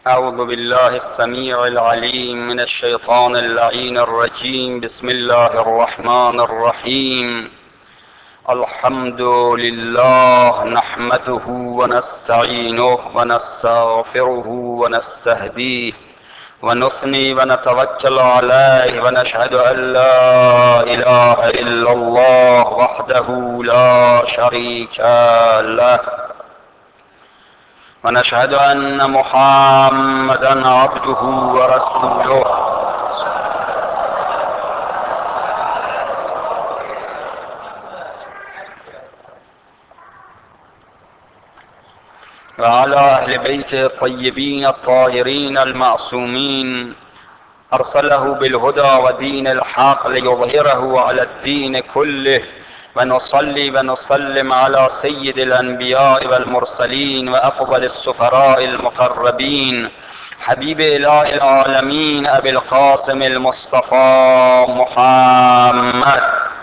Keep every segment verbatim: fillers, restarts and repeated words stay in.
أعوذ بالله السميع العليم من الشيطان اللعين الرجيم. بسم الله الرحمن الرحيم. الحمد لله نحمده ونستعينه ونستغفره ونستهديه ونثني ونتوكل عليه ونشهد أن لا إله إلا الله وحده لا شريك له ونشهد أن محمدا عبده ورسوله وعلى أهل بيته الطيبين الطاهرين المعصومين. أرسله بالهدى ودين الحق ليظهره على الدين كله، ونصلي ونسلم على سيد الأنبياء والمرسلين وأفضل السفراء المقربين حبيب إله العالمين أبي القاسم المصطفى محمد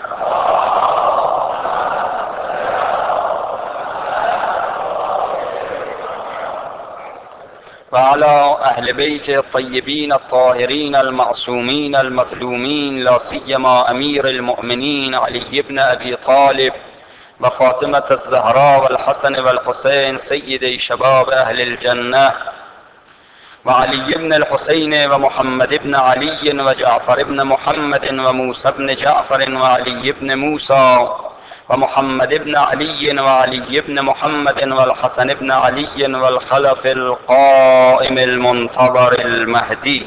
وعلى أهل بيته الطيبين الطاهرين المعصومين المظلومين، لا سيما أمير المؤمنين علي بن أبي طالب وفاطمة الزهراء والحسن والحسين سيدي شباب أهل الجنة، وعلي بن الحسين ومحمد بن علي وجعفر بن محمد وموسى بن جعفر وعلي بن موسى ومحمد بن علي وعلي بن محمد والحسن بن علي والخلف القائم المنتظر المهدي.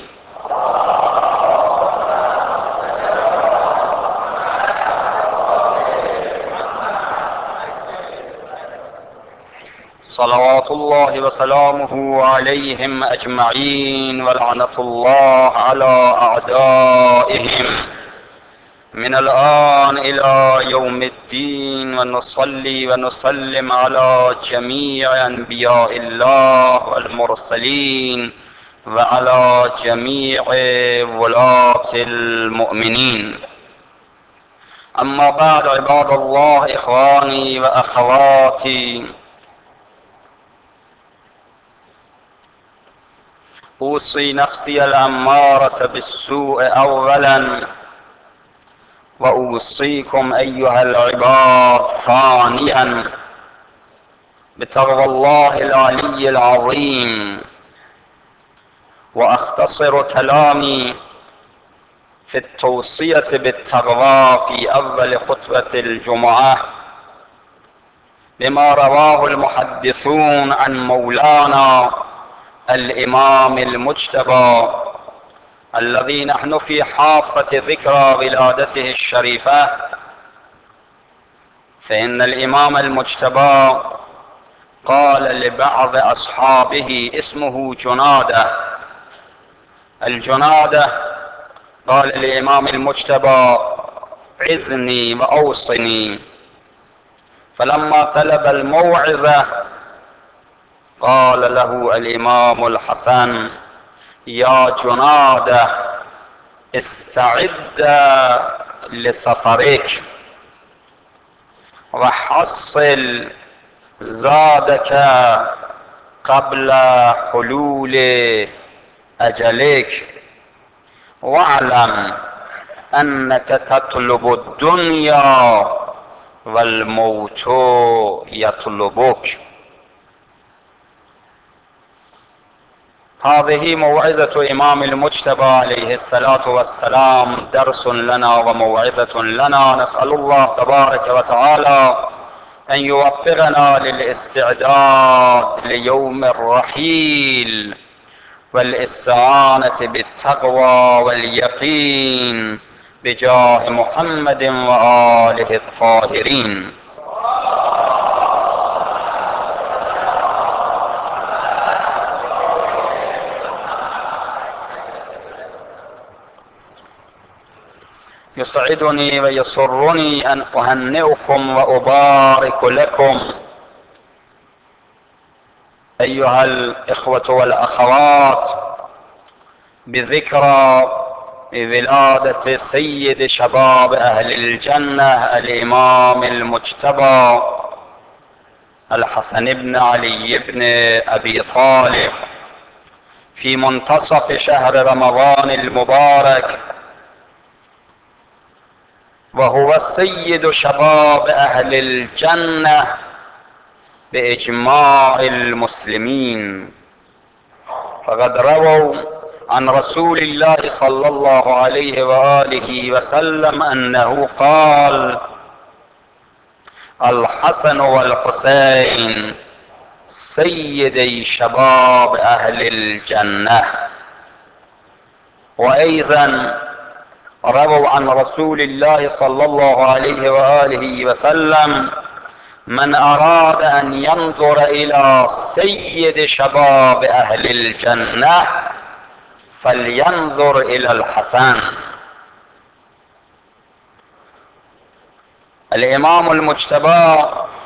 صلوات الله وسلامه عليهم أجمعين، ولعنة الله على أعدائهم من الآن إلى يوم الدين. ونصلي ونسلم على جميع أنبياء الله والمرسلين وعلى جميع ولاة المؤمنين. أما بعد، عباد الله، إخواني وأخواتي، أوصي نفسي الأمارة بالسوء أولا، وأوصيكم أيها العباد ثانيا بتقوى الله العلي العظيم. وأختصر كلامي في التوصية بالتقوى في أول خطبة الجمعة بما رواه المحدثون عن مولانا الإمام المجتبى الذي نحن في حافة ذكرى ولادته الشريفة. فإن الإمام المجتبى قال لبعض أصحابه اسمه جنادة، الجنادة قال للإمام المجتبى: عظني وأوصني. فلما طلب الموعظة قال له الإمام الحسن: يا جنادة، استعد لسفرك وحصل زادك قبل حلول أجلك، واعلم أنك تطلب الدنيا والموت يطلبك. هذه موعظة إمام المجتبى عليه الصلاة والسلام، درس لنا وموعظة لنا. نسأل الله تبارك وتعالى أن يوفقنا للاستعداد ليوم الرحيل والاستعانة بالتقوى واليقين بجاه محمد وآله الطاهرين. يسعدني ويسرني أن أهنئكم وأبارك لكم أيها الإخوة والأخوات بذكرى ولادة سيد شباب أهل الجنة الإمام المجتبى الحسن بن علي بن أبي طالب في منتصف شهر رمضان المبارك، وهو سيد شباب اهل الجنة باجماع المسلمين. فقد رووا عن رسول الله صلى الله عليه وآله وسلم انه قال: الحسن والحسين سيدي شباب اهل الجنة. وايضا رووا عن رسول الله صلى الله عليه وآله وسلم: من اراد ان ينظر الى سيد شباب اهل الجنة فلينظر الى الحسن. الامام المجتبى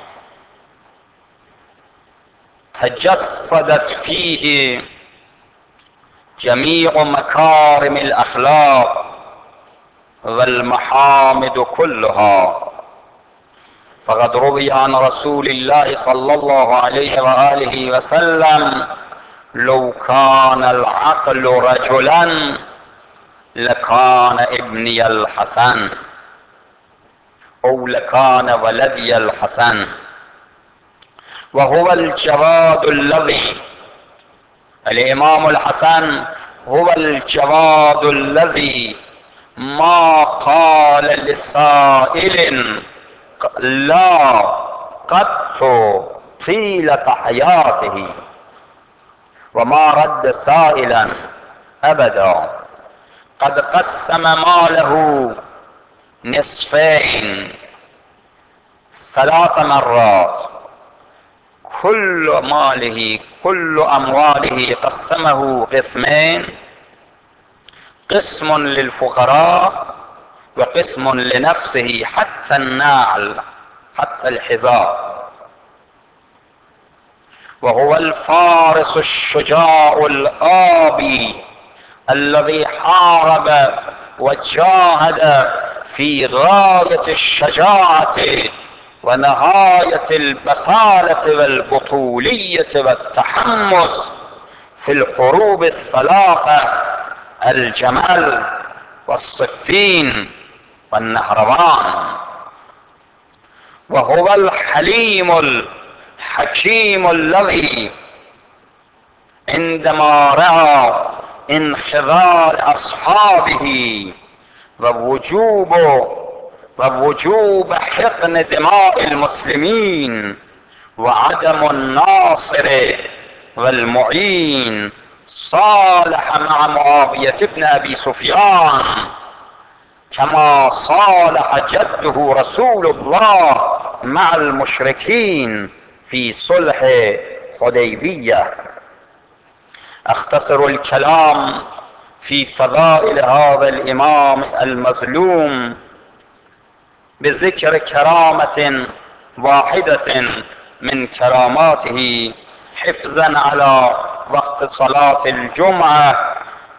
تجسدت فيه جميع مكارم الاخلاق والمحامد كلها. فقد روي عن رسول الله صلى الله عليه وآله وسلم: لو كان العقل رجلا لكان ابني الحسن، او لكان ولدي الحسن. وهو الجواد الذي، الامام الحسن هو الجواد الذي ما قال لسائل لا قط طيلة حياته، وما رد سائلا ابدا. قد قسم ماله نصفين ثلاث مرات، كل ماله كل امواله قسمه قسمين: قسم للفقراء وقسم لنفسه، حتى النعل حتى الحذاء. وهو الفارس الشجاع الآبي الذي حارب وجاهد في غاية الشجاعة ونهاية البسالة والبطولية والتحمس في الحروب الثلاثة: الجمل والصفين والنهروان. وهو الحليم الحكيم الذي عندما رأى انخذال أصحابه ووجوب ووجوب حقن دماء المسلمين وعدم الناصر والمعين، صالح مع معاوية بن أبي سفيان كما صالح جده رسول الله مع المشركين في صلح حديبية. اختصر الكلام في فضائل هذا الامام المظلوم بذكر كرامة واحدة من كراماته حفظا على وقت صلاة الجمعة.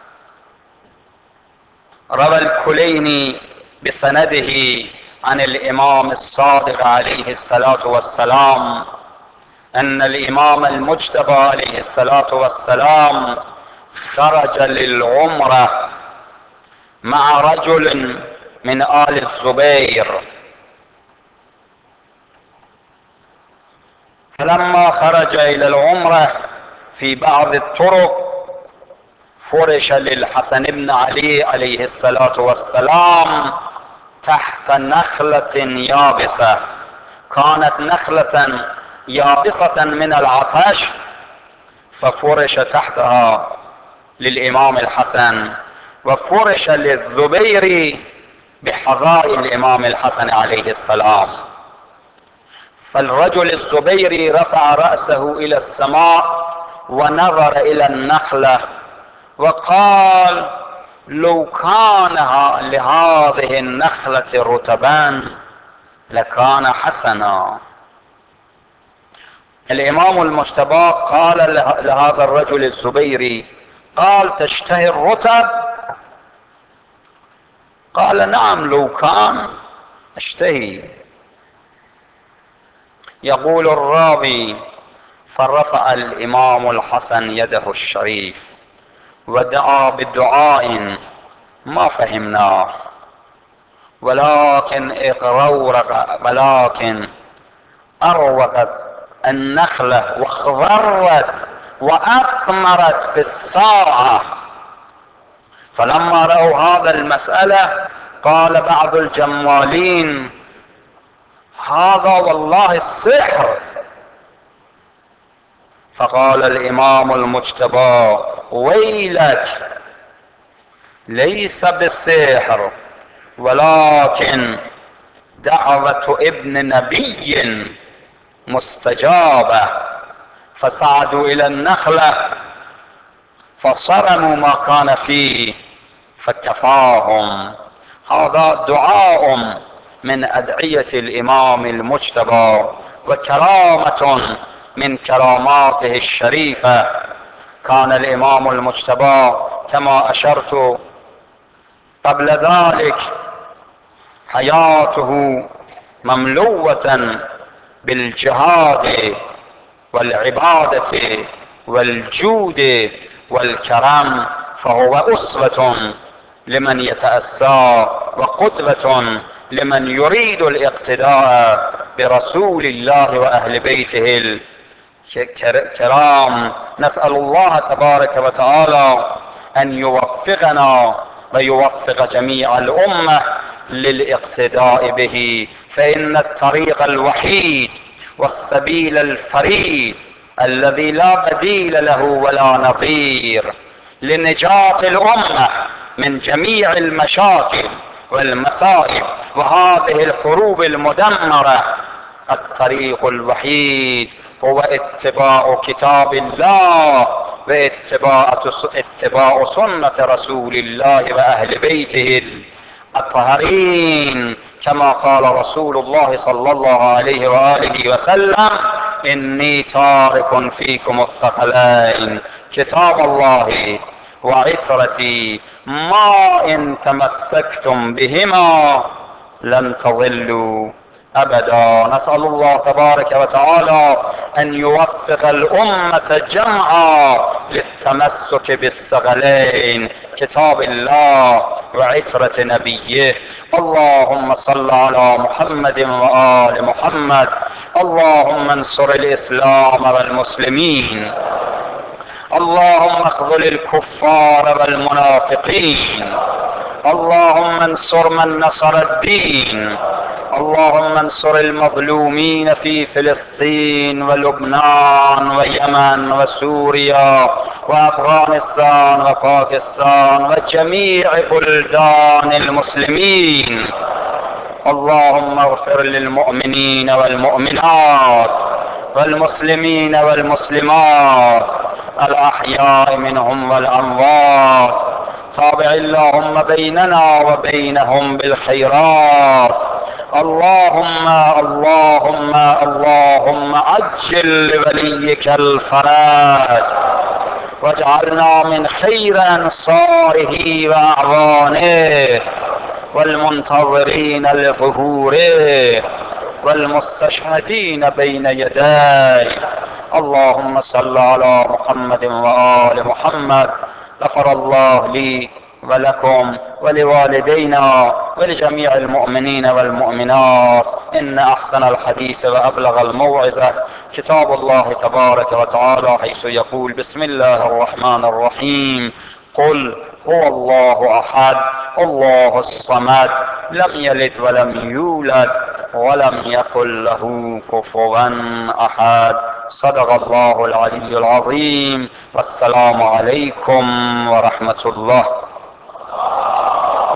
روى الكليني بسنده عن الامام الصادق عليه الصلاة والسلام ان الامام المجتبى عليه الصلاة والسلام خرج للعمرة مع رجل من آل الزبير، فلما خرج الى العمرة في بعض الطرق فرش للحسن بن علي عليه الصلاة والسلام تحت نخلة يابسة، كانت نخلة يابسة من العطش، ففرش تحتها للامام الحسن، وفرش للزبير بحذاء الامام الحسن عليه السلام. فالرجل الزبيري رفع رأسه الى السماء ونظر الى النخلة وقال: لو كان لهذه النخلة رطبان لكان حسنا. الامام المجتبى قال لهذا الرجل الزبيري، قال: تشتهي الرطب؟ قال: نعم لو كان اشتهي. يقول الراوي: فرفع الامام الحسن يده الشريف ودعا بدعاء ما فهمناه، ولكن اغرورق ولكن اروقت النخلة واخضرت واثمرت في الساعة. فلما رأوا هذا المسألة قال بعض الجمالين: هذا والله السحر. فقال الإمام المجتبى: ويلك، ليس بالسحر، ولكن دعوة ابن نبي مستجابة. فصعدوا إلى النخلة فصرموا ما كان فيه فكفاهم. هذا دعاء من أدعية الإمام المجتبى وكرامة من كراماته الشريفة. كان الإمام المجتبى كما أشرت قبل ذلك حياته مملوءة بالجهاد والعبادة والجود والكرم، فهو أسوة لمن يتأسى وقدوة لمن يريد الاقتداء برسول الله وأهل بيته الكرام. نسأل الله تبارك وتعالى أن يوفقنا ويوفق جميع الأمة للاقتداء به، فإن الطريق الوحيد والسبيل الفريد الذي لا بديل له ولا نظير لنجاة الأمة من جميع المشاكل والمصائب وهذه الحروب المدمرة، الطريق الوحيد هو اتباع كتاب الله واتباع اتباع سنة رسول الله وأهل بيته الطاهرين، كما قال رسول الله صلى الله عليه وآله وسلم: إني تارك فيكم الثقلين كتاب الله وعترتي، ما إن تمسكتم بهما لن تضلوا أبدا. نسأل الله تبارك وتعالى أن يوفق الأمة جمعا للتمسك بالثقلين كتاب الله وعترة نبيه. اللهم صل على محمد وآل محمد. اللهم انصر الإسلام والمسلمين. اللهم اخذل الكفار والمنافقين. اللهم انصر من نصر الدين. اللهم انصر المظلومين في فلسطين ولبنان ويمن وسوريا وأفغانستان وباكستان وجميع بلدان المسلمين. اللهم اغفر للمؤمنين والمؤمنات والمسلمين والمسلمات الأحياء منهم والأموات. تابع اللهم بيننا وبينهم بالخيرات. اللهم اللهم اللهم عجل لوليك الفرج، واجعلنا من خير أنصاره وأعوانه والمنتظرين لظهوره والمستشهدين بين يديه. اللهم صل على محمد وآل محمد. غفر الله لي ولكم ولوالدينا ولجميع المؤمنين والمؤمنات. إن أحسن الحديث وأبلغ الموعظة كتاب الله تبارك وتعالى، حيث يقول: بسم الله الرحمن الرحيم. قل هو الله أحد الله الصمد لم يلد ولم يولد ولم يكن له كفوا أحد. صدق الله العلي العظيم. والسلام عليكم ورحمة الله.